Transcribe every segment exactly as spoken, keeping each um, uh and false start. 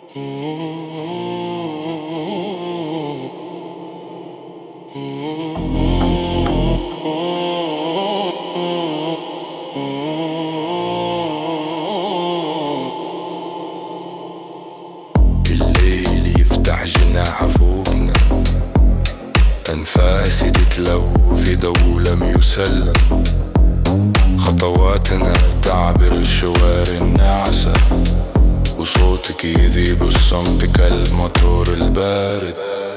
الليل يفتح جناح فوقنا، أنفاسي تتلو في دولة ميسلم، خطواتنا تعبر الشوارع الناعسة، وصوتك يذيب الصمت كالموتور البارد.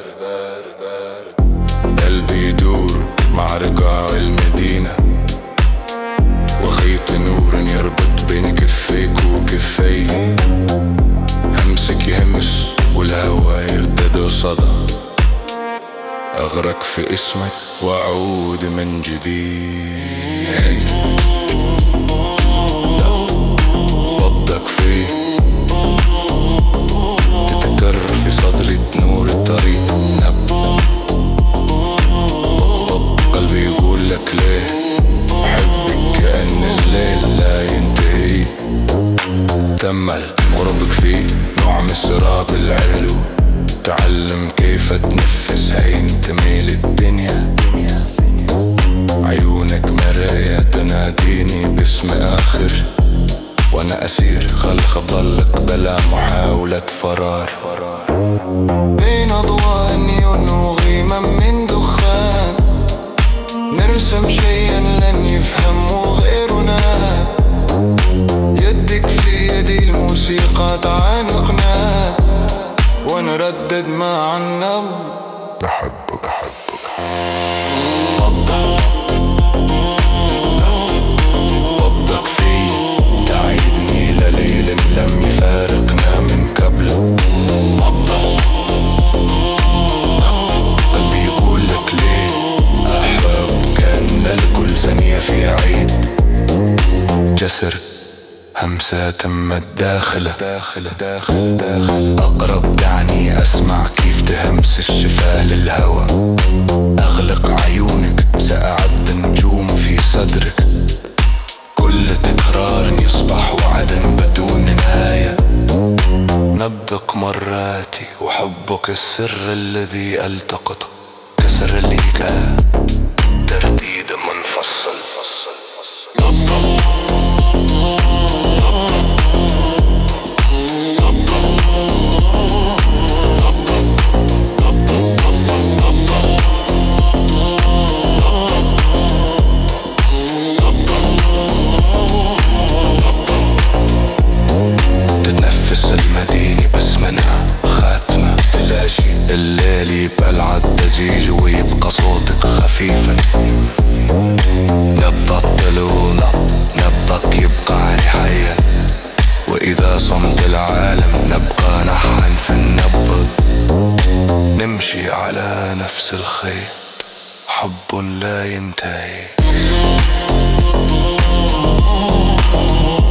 قلبي يدور مع رقاع المدينة، وخيط نور يربط بين كفيك وكفي، همسك يهمس والهوا يرتد صدى، أغرق في اسمك وأعود من جديد. وضك فيه تتكرر في صدري تنور الطريق، نبض قلبي يقول لك ليه حبك كأن الليل لا ينتهي. تأمل قربك فيه نوع من السراب العلو، تعلم كيف تنفس هين تميل الدنيا. عيونك مراية تناديني باسم آخر، وانا اسير خلق ضلك بلا محاولة فرار. بين اضواء النيون وغيمة من دخان، نرسم شيئا لن يفهمه غيرنا. يدك في يدي الموسيقى تعانقنا، ونردد مع النبض بحبك بحبك. وضك في تعيدني لليل لم يفارقنا من قبل. قلبي يقول لك ليه أحباب كان للكل ثانية في عيد. جسر همسة تمت داخله داخله داخل داخل أقرب دعني أسمع كيف تهمس الشفاه للهوى. أغلق عيونك سأعد النجوم في صدرك، كل تكرار يصبح وعدا بدون نهاية. نبضك مراتي وحبك السر الذي ألتقطه، كسر الإيقاع ترديد منفصل. المدينة بس منها خاتمة تلاشي الليل، يبقى العدجيج ويبقى صوتك خفيفا. نبضة طلونا نبضك يبقى علي حيا، وإذا صمت العالم نبقى نحن في النبض. نمشي على نفس الخيط، حب لا ينتهي.